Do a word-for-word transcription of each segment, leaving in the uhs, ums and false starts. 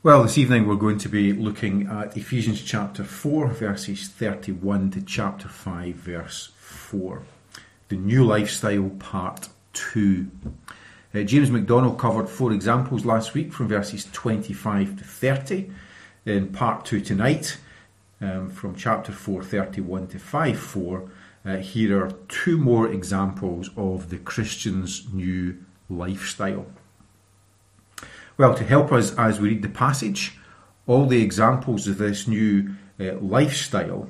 Well, this evening we're going to be looking at Ephesians chapter four, verses thirty-one to chapter five, verse four. The New Lifestyle, part two. Uh, James McDonald covered four examples last week from verses twenty-five to thirty. In part two tonight, um, from chapter four, thirty-one to five, four, uh, here are two more examples of the Christian's new lifestyle. Well, to help us as we read the passage, all the examples of this new uh, lifestyle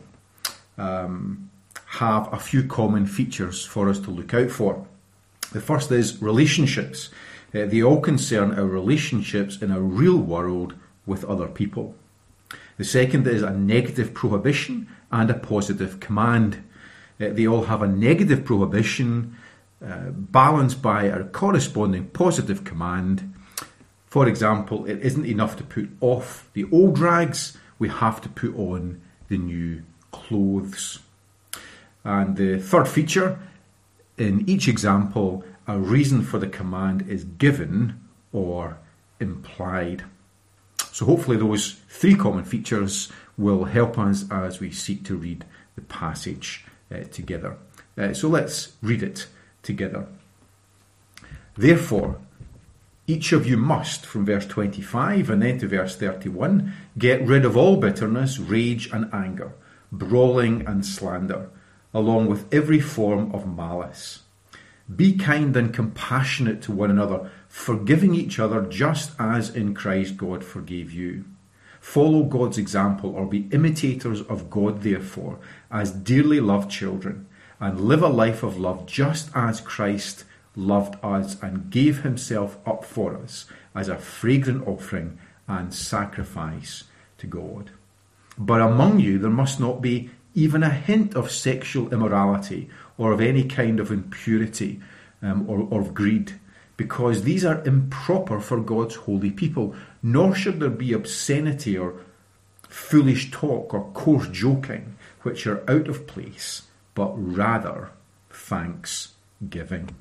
um, have a few common features for us to look out for. The first is relationships. Uh, they all concern our relationships in a real world with other people. The second is a negative prohibition and a positive command. Uh, they all have a negative prohibition uh, balanced by a corresponding positive command. For example, it isn't enough to put off the old rags, we have to put on the new clothes. And the third feature, in each example, a reason for the command is given or implied. So hopefully those three common features will help us as we seek to read the passage uh, together. Uh, so let's read it together. Therefore, each of you must, from verse twenty-five and then to verse thirty-one, get rid of all bitterness, rage and anger, brawling and slander, along with every form of malice. Be kind and compassionate to one another, forgiving each other just as in Christ God forgave you. Follow God's example, or be imitators of God, therefore, as dearly loved children, and live a life of love just as Christ loved us and gave himself up for us as a fragrant offering and sacrifice to God. But among you there must not be even a hint of sexual immorality or of any kind of impurity um, or, or of greed, because these are improper for God's holy people, nor should there be obscenity or foolish talk or coarse joking, which are out of place, but rather thanksgiving.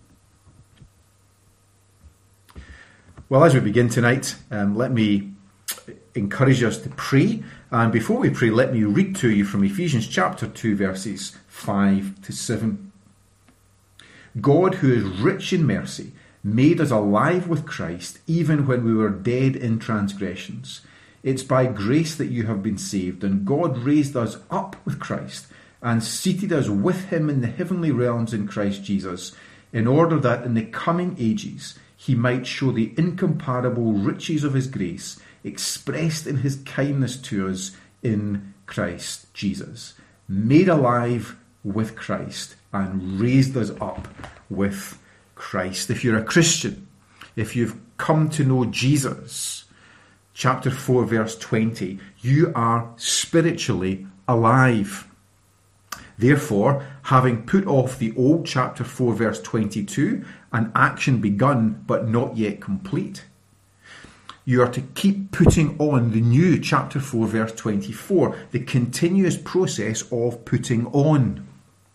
Well, as we begin tonight, um, let me encourage us to pray. And before we pray, let me read to you from Ephesians chapter two, verses five to seven. God, who is rich in mercy, made us alive with Christ, even when we were dead in transgressions. It's by grace that you have been saved, and God raised us up with Christ and seated us with him in the heavenly realms in Christ Jesus, in order that in the coming ages he might show the incomparable riches of his grace expressed in his kindness to us in Christ Jesus, made alive with Christ and raised us up with Christ. If you're a Christian, if you've come to know Jesus, chapter four, verse twenty, you are spiritually alive. Therefore, having put off the old, chapter four, verse twenty-two, an action begun but not yet complete, you are to keep putting on the new, chapter four, verse twenty-four, the continuous process of putting on.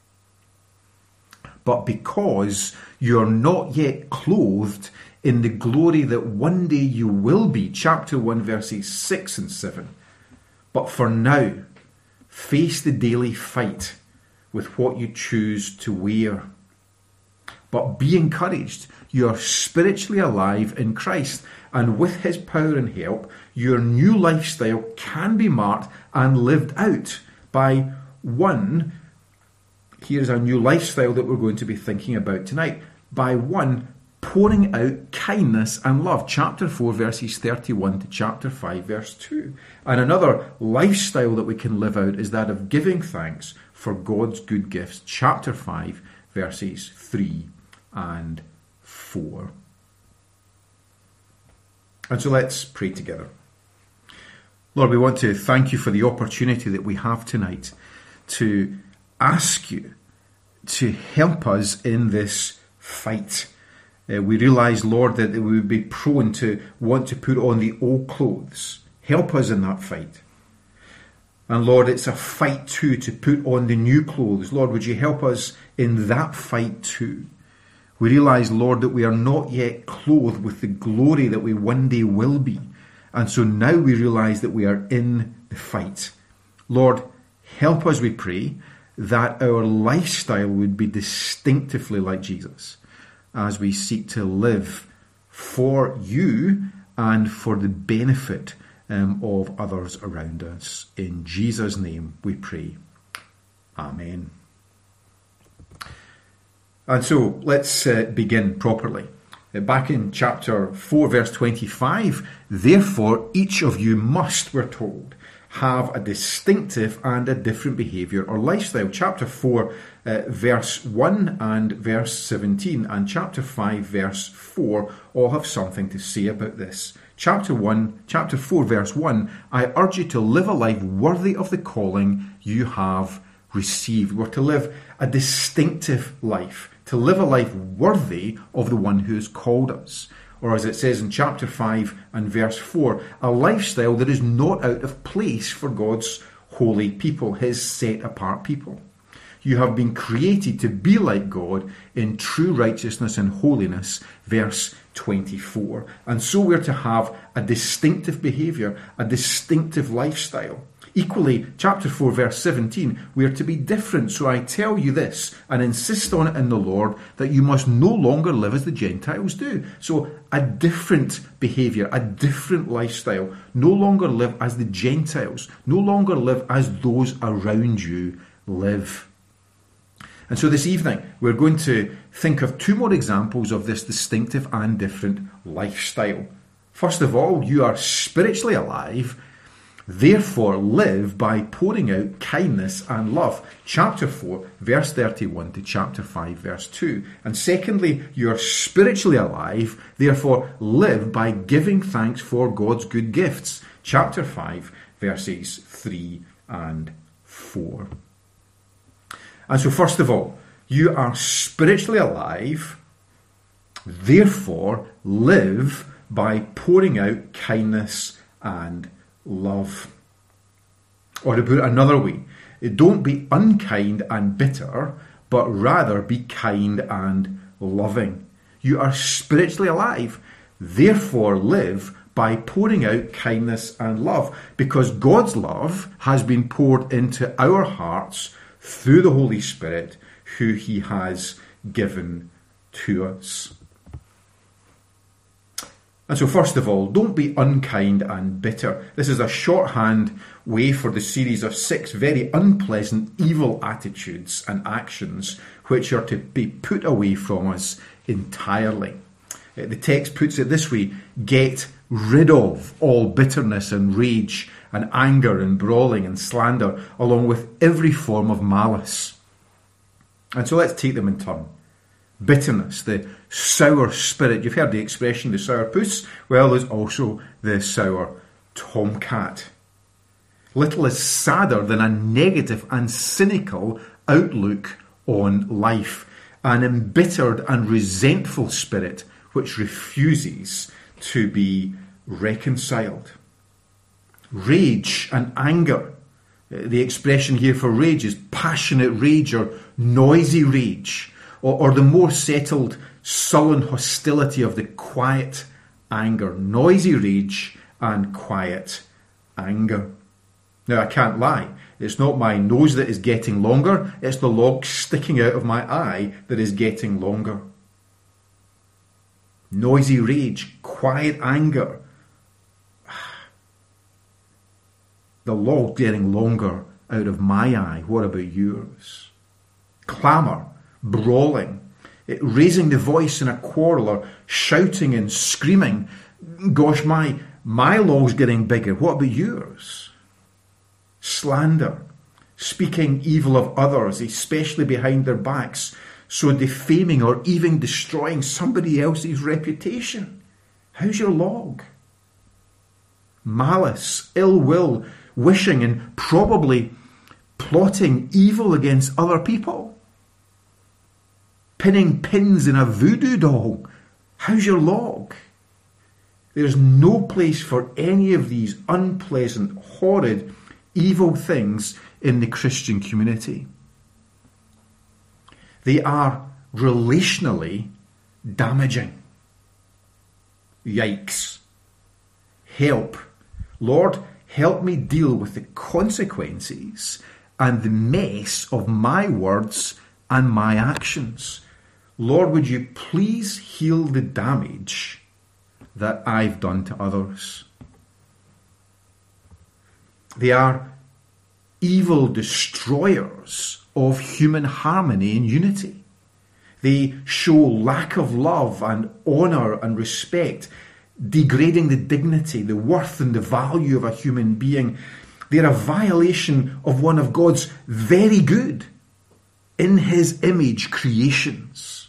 But because you are not yet clothed in the glory that one day you will be, chapter one, verses six and seven, but for now, face the daily fight with what you choose to wear. But be encouraged, you are spiritually alive in Christ, and with his power and help, your new lifestyle can be marked and lived out by one, here's our new lifestyle that we're going to be thinking about tonight, by one, pouring out kindness and love, chapter four, verses thirty-one to chapter five, verse two. And another lifestyle that we can live out is that of giving thanks for God's good gifts, chapter five, verses three and four. And so let's pray together. Lord, we want to thank you for the opportunity that we have tonight to ask you to help us in this fight. Uh, we realise, Lord, that we would be prone to want to put on the old clothes. Help us in that fight. And Lord, it's a fight too to put on the new clothes. Lord, would you help us in that fight too? We realise, Lord, that we are not yet clothed with the glory that we one day will be. And so now we realise that we are in the fight. Lord, help us, we pray, that our lifestyle would be distinctively like Jesus as we seek to live for you and for the benefit um, of others around us. In Jesus' name we pray. Amen. And so let's uh, begin properly. Back in chapter four, verse twenty-five, therefore each of you must, we're told, have a distinctive and a different behaviour or lifestyle. Chapter four, uh, verse one and verse seventeen, and chapter five, verse four, all have something to say about this. Chapter one, chapter four, verse one, I urge you to live a life worthy of the calling you have received. We're to live a distinctive life, to live a life worthy of the one who has called us. Or as it says in chapter five and verse four, a lifestyle that is not out of place for God's holy people, his set apart people. You have been created to be like God in true righteousness and holiness, verse twenty-four. And so we're to have a distinctive behaviour, a distinctive lifestyle. Equally, chapter four, verse seventeen, we are to be different. So I tell you this, and insist on it in the Lord, that you must no longer live as the Gentiles do. So a different behaviour, a different lifestyle. No longer live as the Gentiles. No longer live as those around you live. And so this evening, we're going to think of two more examples of this distinctive and different lifestyle. First of all, you are spiritually alive. Therefore, live by pouring out kindness and love. Chapter four, verse thirty-one to chapter five, verse two. And secondly, you are spiritually alive. Therefore, live by giving thanks for God's good gifts. Chapter five, verses three and four. And so, first of all, you are spiritually alive. Therefore, live by pouring out kindness and love. Or to put it another way, don't be unkind and bitter, but rather be kind and loving. You are spiritually alive, therefore live by pouring out kindness and love, because God's love has been poured into our hearts through the Holy Spirit, who he has given to us. And so first of all, don't be unkind and bitter. This is a shorthand way for the series of six very unpleasant, evil attitudes and actions which are to be put away from us entirely. The text puts it this way: get rid of all bitterness and rage and anger and brawling and slander, along with every form of malice. And so let's take them in turn. Bitterness, the sour spirit. You've heard the expression, the sour puss. Well, there's also the sour tomcat. Little is sadder than a negative and cynical outlook on life. An embittered and resentful spirit which refuses to be reconciled. Rage and anger. The expression here for rage is passionate rage or noisy rage, or, or the more settled, sullen hostility of the quiet anger. Noisy rage and quiet anger. Now, I can't lie. It's not my nose that is getting longer. It's the log sticking out of my eye that is getting longer. Noisy rage, quiet anger. The log getting longer out of my eye. What about yours? Clamour, brawling, raising the voice in a quarrel or shouting and screaming. Gosh, my, my log's getting bigger. What about yours? Slander, speaking evil of others, especially behind their backs, so defaming or even destroying somebody else's reputation. How's your log? Malice, ill will, wishing and probably plotting evil against other people. Pinning pins in a voodoo doll. How's your log? There's no place for any of these unpleasant, horrid, evil things in the Christian community. They are relationally damaging. Yikes. help. Lord, help me deal with the consequences and the mess of my words and my actions. Lord, would you please heal the damage that I've done to others? They are evil destroyers of human harmony and unity. They show lack of love and honour and respect, degrading the dignity, the worth and the value of a human being. They're a violation of one of God's very good, in his image, creations.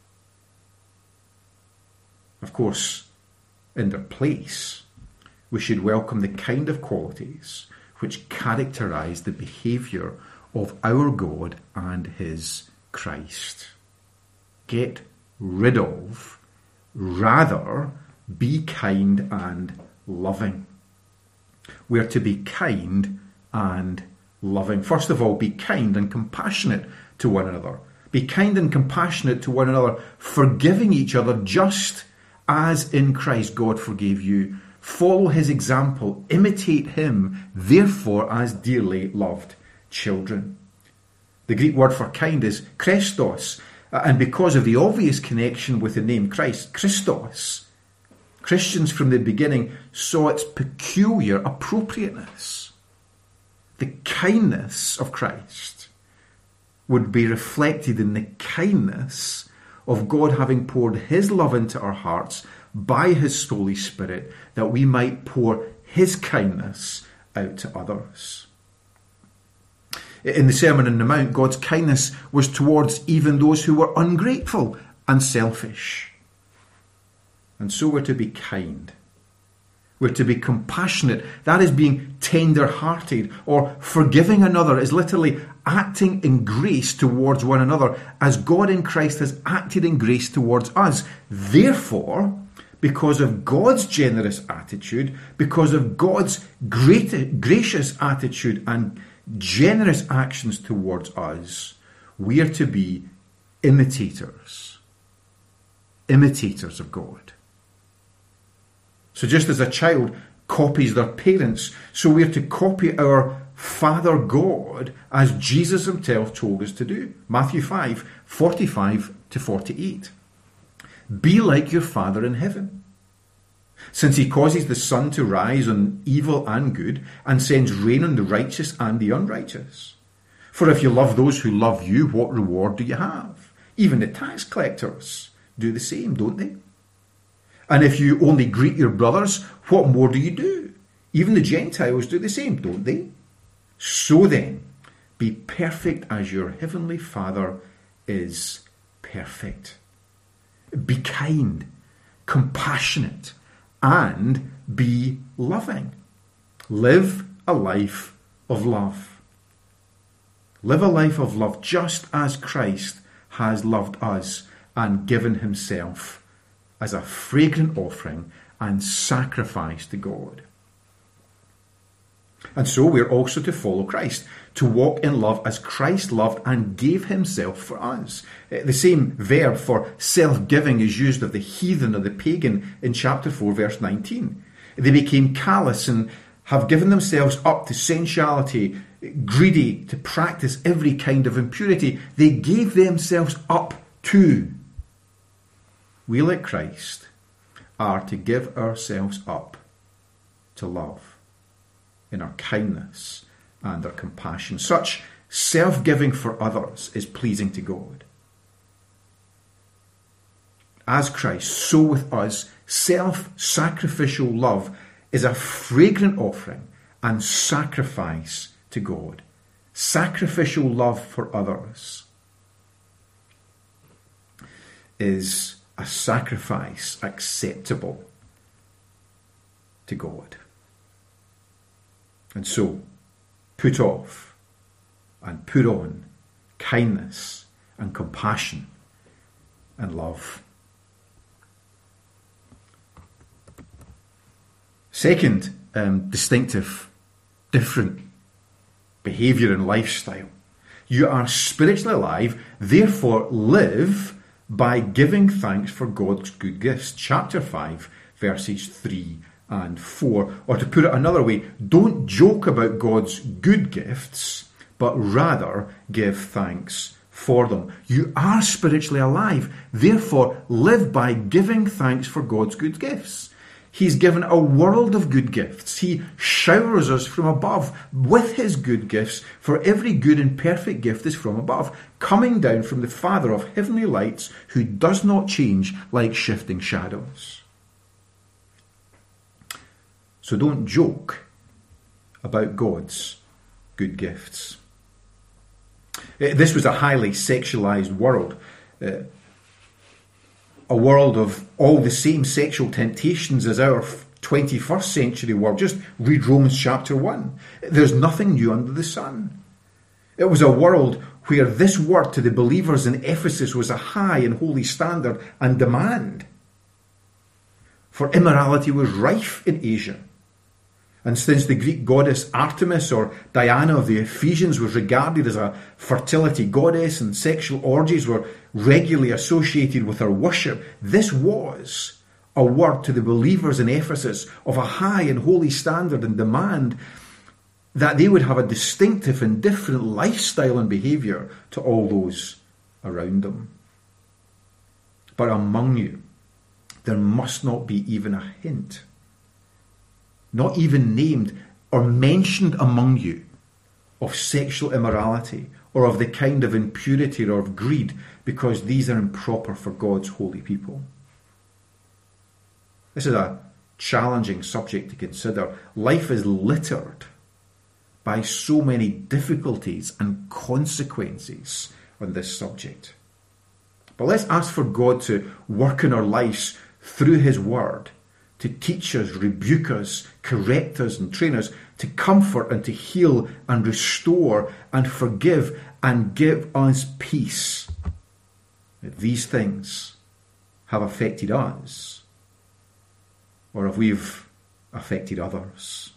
Of course, in their place, we should welcome the kind of qualities which characterise the behaviour of our God and his Christ. Get rid of, rather be kind and loving. We're to be kind and loving. First of all, be kind and compassionate to one another. Be kind and compassionate to one another, forgiving each other just as in Christ God forgave you. Follow his example, imitate him, therefore as dearly loved children. The Greek word for kind is Christos, and because of the obvious connection with the name Christ, Christos, Christians from the beginning saw its peculiar appropriateness. The kindness of Christ would be reflected in the kindness of God having poured his love into our hearts by his Holy Spirit, that we might pour his kindness out to others. In the Sermon on the Mount, God's kindness was towards even those who were ungrateful and selfish. And so we're to be kind. We're to be compassionate. That is being tender-hearted, or forgiving another is literally acting in grace towards one another as God in Christ has acted in grace towards us. Therefore, because of God's generous attitude, because of God's great, gracious attitude and generous actions towards us, we are to be imitators. Imitators of God. So just as a child copies their parents, so we are to copy our Father God as Jesus himself told us to do. Matthew five, forty-five to forty-eight. Be like your Father in heaven, since he causes the sun to rise on evil and good, and sends rain on the righteous and the unrighteous. For if you love those who love you, what reward do you have? Even the tax collectors do the same, don't they? And if you only greet your brothers, what more do you do? Even the Gentiles do the same, don't they? So then, be perfect as your heavenly Father is perfect. Be kind, compassionate, and be loving. Live a life of love. Live a life of love just as Christ has loved us and given himself as a fragrant offering and sacrifice to God. And so we're also to follow Christ, to walk in love as Christ loved and gave himself for us. The same verb for self-giving is used of the heathen or the pagan in chapter four, verse nineteen. They became callous and have given themselves up to sensuality, greedy to practice every kind of impurity. They gave themselves up to. We, like Christ, are to give ourselves up to love in our kindness and our compassion. Such self-giving for others is pleasing to God. As Christ, so with us, self-sacrificial love is a fragrant offering and sacrifice to God. Sacrificial love for others is a sacrifice acceptable to God. And so, put off and put on kindness and compassion and love. Second um, distinctive, different behaviour and lifestyle. You are spiritually alive, therefore live by giving thanks for God's good gifts. Chapter five, verses three and four. Or to put it another way, don't joke about God's good gifts, but rather give thanks for them. You are spiritually alive. Therefore, live by giving thanks for God's good gifts. He's given a world of good gifts. He showers us from above with his good gifts, for every good and perfect gift is from above, coming down from the Father of heavenly lights, who does not change like shifting shadows. So don't joke about God's good gifts. This was a highly sexualized world. Uh, a world of all the same sexual temptations as our twenty-first century world. Just read Romans chapter one. There's nothing new under the sun. It was a world where this word to the believers in Ephesus was a high and holy standard and demand. For immorality was rife in Asia. And since the Greek goddess Artemis, or Diana of the Ephesians, was regarded as a fertility goddess and sexual orgies were regularly associated with her worship, this was a word to the believers in Ephesus of a high and holy standard and demand that they would have a distinctive and different lifestyle and behaviour to all those around them. But among you, there must not be even a hint, not even named or mentioned among you, of sexual immorality or of the kind of impurity or of greed, because these are improper for God's holy people. This is a challenging subject to consider. Life is littered by so many difficulties and consequences on this subject. But let's ask for God to work in our lives through his word, to teach us, rebuke us, correct us and train us, to comfort and to heal and restore and forgive and give us peace. If these things have affected us, or if we've affected others.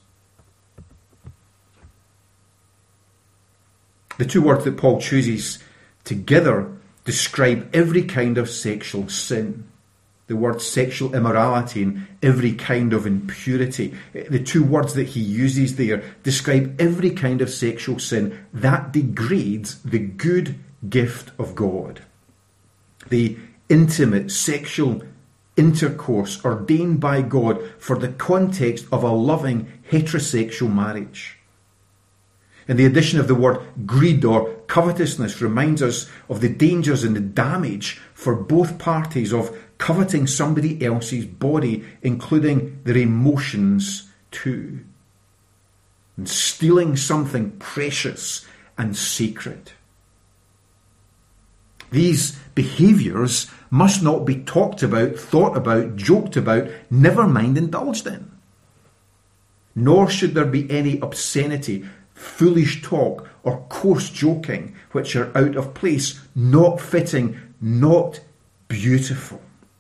The two words that Paul chooses together describe every kind of sexual sin. The word sexual immorality and every kind of impurity. The two words that he uses there describe every kind of sexual sin that degrades the good gift of God. The intimate sexual intercourse ordained by God for the context of a loving heterosexual marriage. And the addition of the word greed or covetousness reminds us of the dangers and the damage for both parties of coveting somebody else's body, including their emotions too, and stealing something precious and sacred. These behaviours must not be talked about, thought about, joked about, never mind indulged in. Nor should there be any obscenity, foolish talk, or coarse joking which are out of place, not fitting, not beautiful.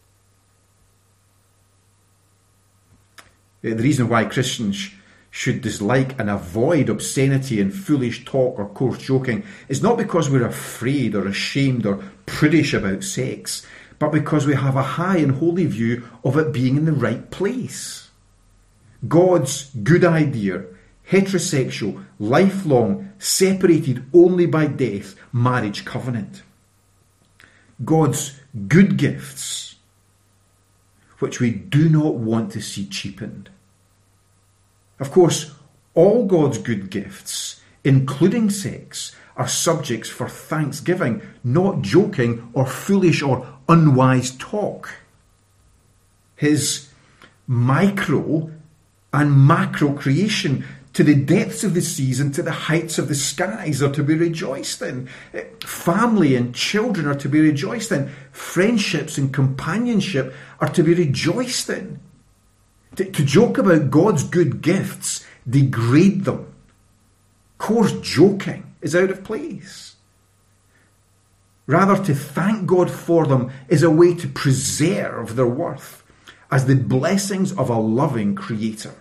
The reason why Christians should dislike and avoid obscenity and foolish talk or coarse joking is not because we're afraid or ashamed or prudish about sex, but because we have a high and holy view of it being in the right place. God's good idea, heterosexual, lifelong, separated only by death, marriage covenant. God's good gifts, which we do not want to see cheapened. Of course, all God's good gifts, including sex, are subjects for thanksgiving, not joking or foolish or unwise talk. His micro and macro creation, to the depths of the seas and to the heights of the skies, are to be rejoiced in. Family and children are to be rejoiced in. Friendships and companionship are to be rejoiced in. To, to joke about God's good gifts, degrade them. Coarse joking is out of place. Rather, to thank God for them is a way to preserve their worth as the blessings of a loving Creator.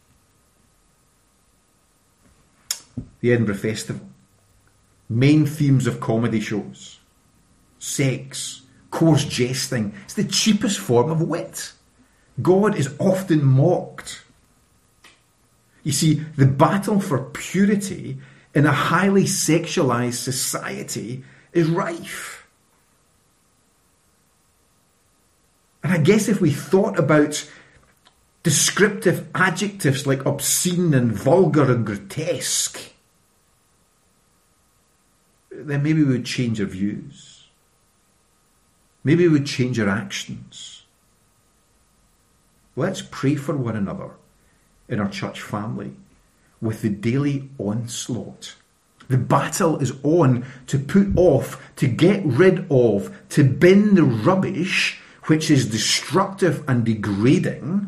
The Edinburgh Festival. Main themes of comedy shows. Sex, coarse jesting. It's the cheapest form of wit. God is often mocked. You see, the battle for purity in a highly sexualized society is rife. And I guess if we thought about descriptive adjectives like obscene and vulgar and grotesque, then maybe we would change our views. Maybe we would change our actions. Let's pray for one another in our church family with the daily onslaught. The battle is on to put off, to get rid of, to bin the rubbish which is destructive and degrading,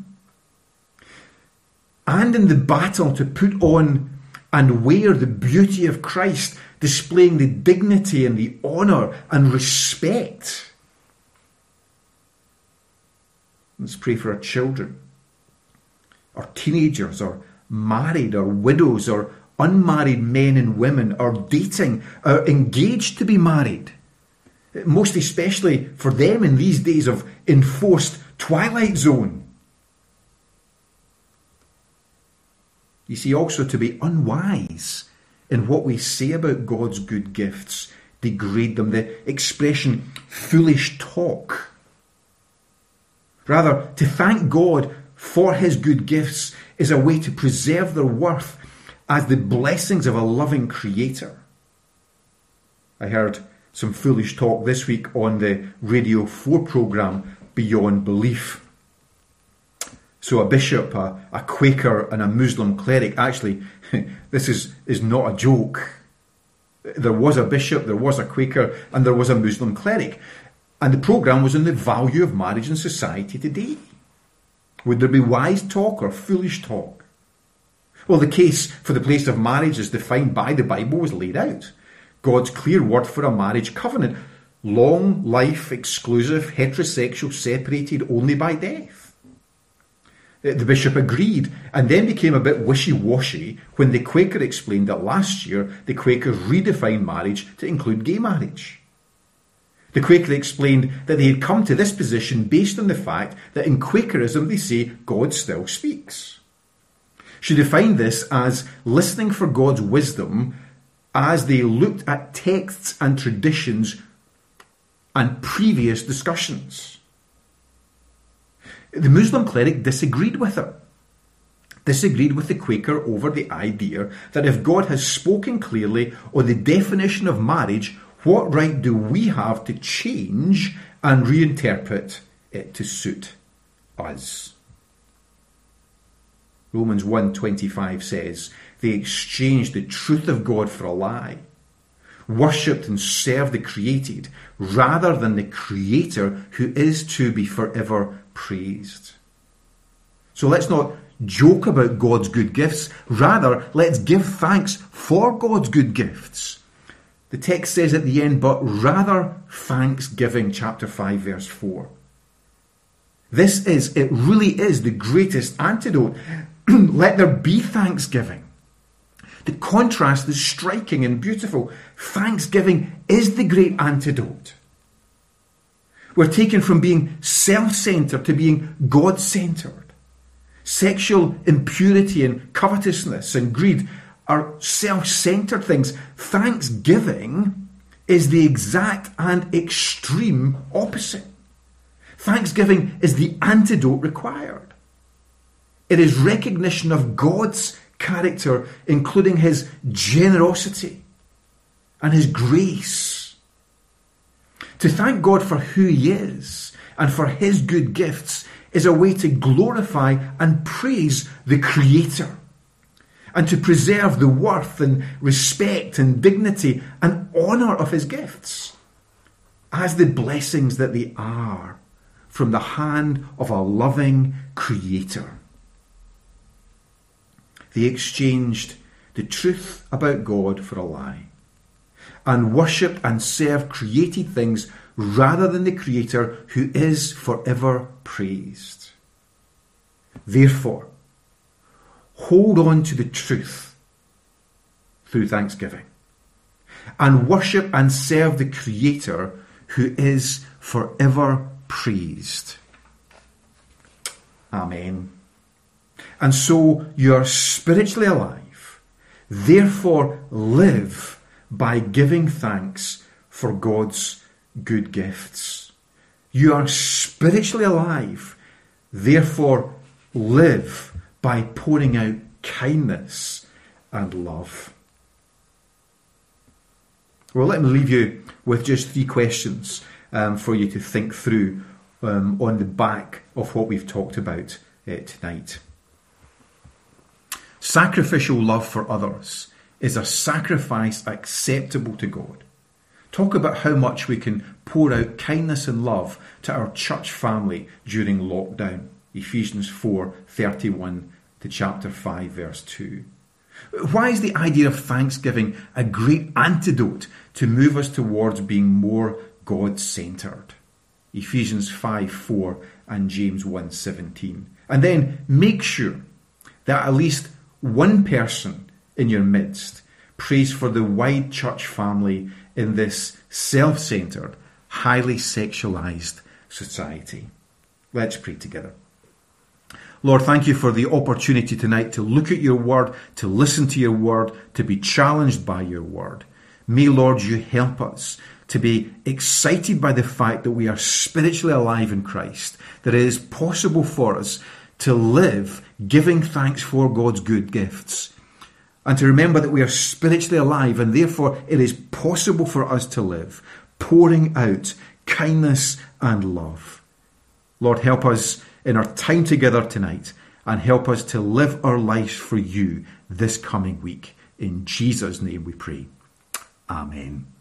and in the battle to put on and wear the beauty of Christ, displaying the dignity and the honour and respect. Let's pray for our children, our teenagers, our married, our widows, our unmarried men and women, our dating, our engaged to be married. Most especially for them in these days of enforced twilight zone. You see, also to be unwise in what we say about God's good gifts, degrade them. The expression foolish talk. Rather, to thank God for his good gifts is a way to preserve their worth as the blessings of a loving Creator. I heard some foolish talk this week on the Radio four programme Beyond Belief. So a bishop, a, a Quaker and a Muslim cleric, actually, this is, is not a joke. There was a bishop, there was a Quaker, and there was a Muslim cleric. And the programme was on the value of marriage in society today. Would there be wise talk or foolish talk? Well, the case for the place of marriage as defined by the Bible was laid out. God's clear word for a marriage covenant. Long life, exclusive, heterosexual, separated only by death. The bishop agreed and then became a bit wishy-washy when the Quaker explained that last year the Quakers redefined marriage to include gay marriage. The Quaker explained that they had come to this position based on the fact that in Quakerism they say God still speaks. She defined this as listening for God's wisdom as they looked at texts and traditions and previous discussions. The Muslim cleric disagreed with her. Disagreed with the Quaker over the idea that if God has spoken clearly on the definition of marriage, what right do we have to change and reinterpret it to suit us? Romans one twenty-five says, they exchanged the truth of God for a lie, worshipped and served the created rather than the Creator who is to be forever praised. So let's not joke about God's good gifts. Rather, let's give thanks for God's good gifts. The text says at the end, but rather thanksgiving, chapter five, verse four. This is, it really is the greatest antidote. Let there be thanksgiving. The contrast is striking and beautiful. Thanksgiving is the great antidote. We're taken from being self-centered to being God-centered. Sexual impurity and covetousness and greed are self-centered things. Thanksgiving is the exact and extreme opposite. Thanksgiving is the antidote required. It is recognition of God's character, including his generosity and his grace. To thank God for who he is and for his good gifts is a way to glorify and praise the Creator and to preserve the worth and respect and dignity and honour of his gifts as the blessings that they are from the hand of a loving Creator. They exchanged the truth about God for a lie and worshipped and served created things rather than the Creator who is forever praised. Therefore, hold on to the truth through thanksgiving and worship and serve the Creator who is forever praised. Amen. And so you are spiritually alive. Therefore, live by giving thanks for God's good gifts. You are spiritually alive. Therefore, live by pouring out kindness and love. Well, let me leave you with just three questions um, for you to think through um, on the back of what we've talked about uh, tonight. Sacrificial love for others is a sacrifice acceptable to God. Talk about how much we can pour out kindness and love to our church family during lockdown. Ephesians four, thirty-one to chapter five, verse two. Why is the idea of thanksgiving a great antidote to move us towards being more God-centred? Ephesians five, four and James one, seventeen. And then make sure that at least one person in your midst prays for the wide church family in this self-centred, highly sexualised society. Let's pray together. Lord, thank you for the opportunity tonight to look at your word, to listen to your word, to be challenged by your word. May, Lord, you help us to be excited by the fact that we are spiritually alive in Christ, that it is possible for us to live giving thanks for God's good gifts, and to remember that we are spiritually alive and therefore it is possible for us to live pouring out kindness and love. Lord, help us in our time together tonight and help us to live our lives for you this coming week. In Jesus' name we pray. Amen.